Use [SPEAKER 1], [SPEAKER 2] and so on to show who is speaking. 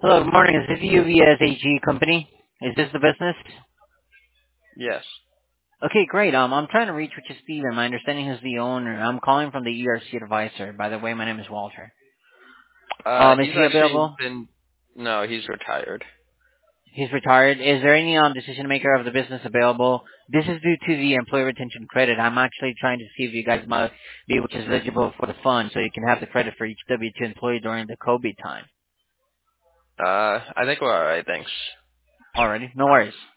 [SPEAKER 1] Hello, good morning. Is this UVS AG company? Is this the business?
[SPEAKER 2] Yes.
[SPEAKER 1] Okay, great. I'm trying to reach Richard Steven. My understanding is the owner. I'm calling from the ERC advisor. By the way, my name is Walter. Is
[SPEAKER 2] He's
[SPEAKER 1] he
[SPEAKER 2] actually
[SPEAKER 1] available?
[SPEAKER 2] been. No, he's retired.
[SPEAKER 1] He's retired. Is there any decision maker of the business available? This is due to the employee retention credit. I'm actually trying to see if you guys might be able to eligible for the fund so you can have the credit for each W-2 employee during the COVID time.
[SPEAKER 2] I think we're all right. Thanks.
[SPEAKER 1] Alrighty, no worries.